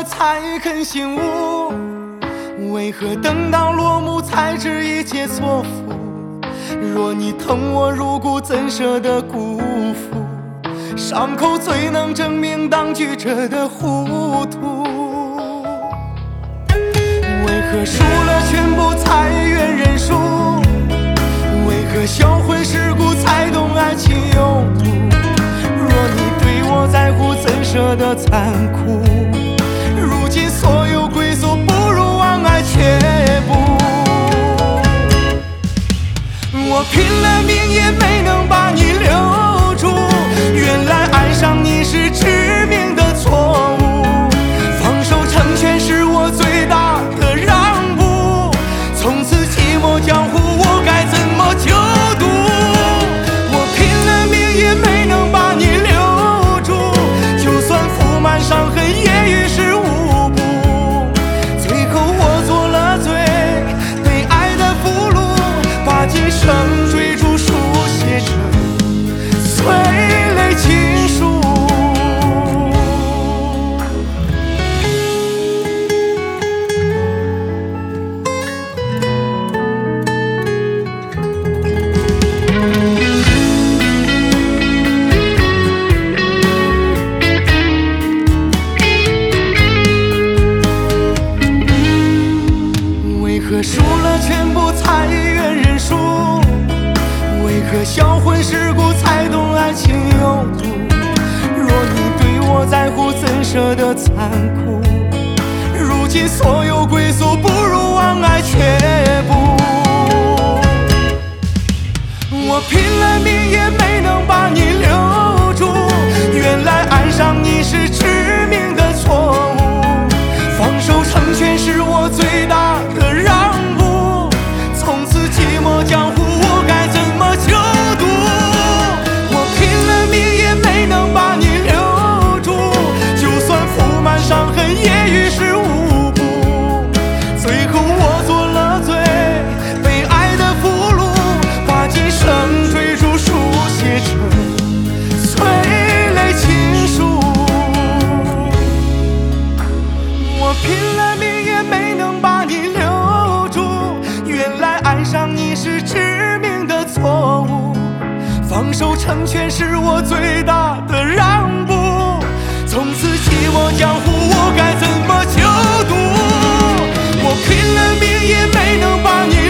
了才肯醒悟？为何等到落幕才知一切错付？若你疼我入骨，怎舍得辜负？伤口最能证明当局者的糊涂。为何输了全部才愿认输？为何销毁世故才懂爱情有毒？若你对我在乎，怎舍得残酷？如今所有归宿，不如忘爱却步。我拼了命也没能把你留住，原来爱上你是致命的错误。放手成全是我最大的让步，从此寂寞江湖我该怎么救度？我拼了命也没能把你留住，就算覆满伤痕也于事无补。最后我做了最被爱的俘虏，把今生追逐书写成催泪情书。为何输了全部才愿认输？为何销毁世故才懂爱情有毒？若你对我在乎，怎舍得残酷？如今所有归宿，不如忘爱却步。我拼了命也没能把你留住，原来爱上你是致命的错误。放手成全是我最大的让步，从此寂寞江湖我该怎么救度？我拼了命也没能把你留住，就算覆满伤痕也于事无补。最后我做了最被爱的俘虏，把今生追逐书写成催泪情书。我拼了命也没能把你留住，原来爱上你是致命的错误。放手成全是我最大的让步，从此寂寞江湖我该怎么救度？我拼了命也没能把你